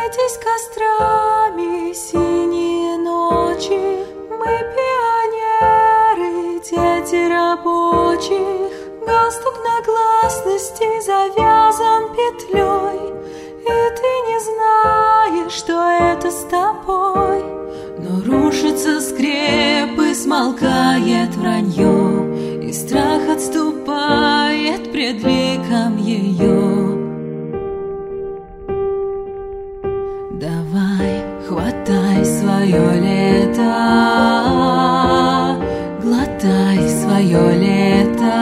Зажигайтесь кострами синие ночи, мы пионеры, дети рабочих. Галстук на гласности завязан петлей, и ты не знаешь, что это с тобой. Но рушатся скрепы, смолкает вранье, и страх отступает пред ликом ее. Давай, хватай свое лето, глотай свое лето.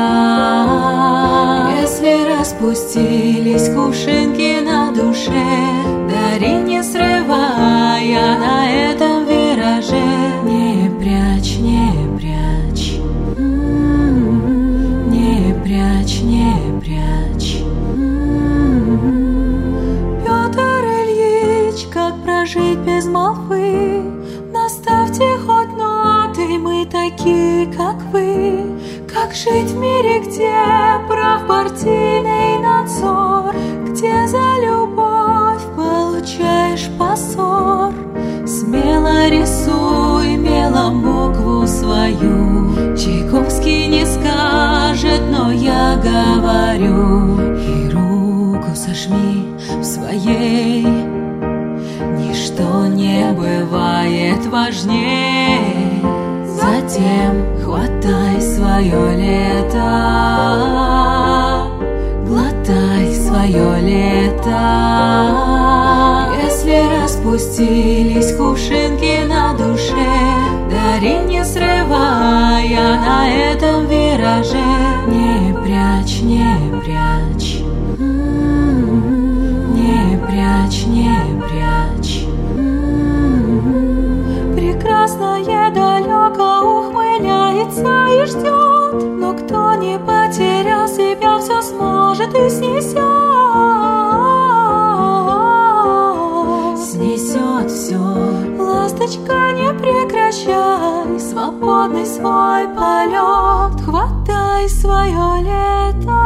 Если распустились кувшинки на душе, дари, не срывая на этом вираже. Не прячь, не прячь, не прячь, не прячь. Петр Ильич, как прожить без молвы? Наставьте хоть ноты, мы такие, как вы. Как жить в мире, где прав партийный надзор, где за любовь получаешь позор? Смело рисуй мелом букву свою, Чайковский не скажет, но я говорю. И руку сожми в своей, ничто не бывает важней. Затем хватай свое лето, глотай свое лето. Если распустились кувшинки на душе, дари, не срывая на этом вираже. Не прячь, не прячь, не прячь, не прячь. Прекрасное далеко ухмыляется и ждет, но кто не потерял себя, все сможет и снесет. Снесет все. Ласточка, не прекращай свободный свой полет. Хватай свое лето,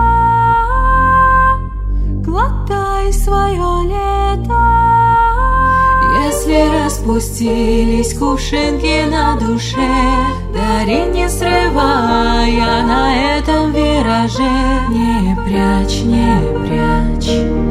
глотай свое лето. Если распустились кувшинки на душе, дари, не срывая на этом вираже. Не прячь, не прячь.